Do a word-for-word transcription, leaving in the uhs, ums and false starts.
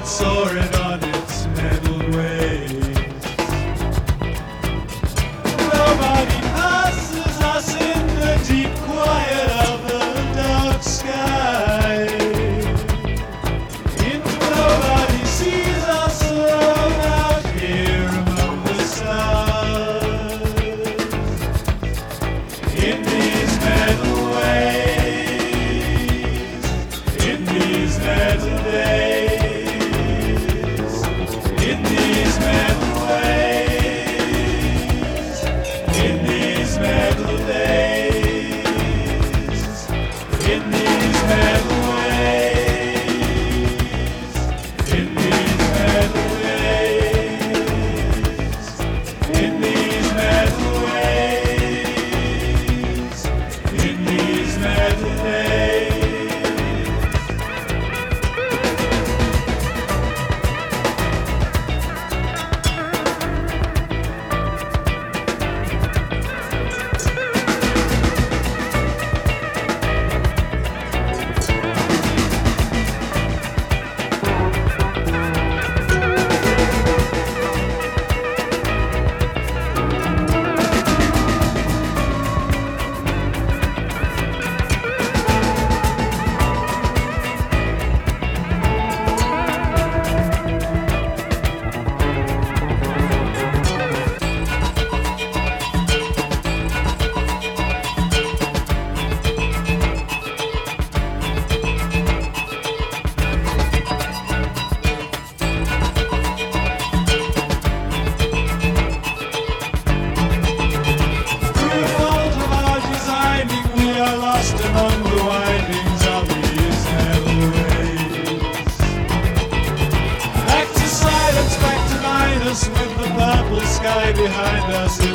bird soaring on its metal wings. Nobody passes us in the deep quiet of the dark sky. And nobody sees us alone out here among the stars. In these metal ways, in these metal days, in these metal ways, in these metal days, in these metal ways, in these metal days, in these metal ways, in these metal days. Among the windings of these metal ways, back to silence, back to minus, with the purple sky behind us.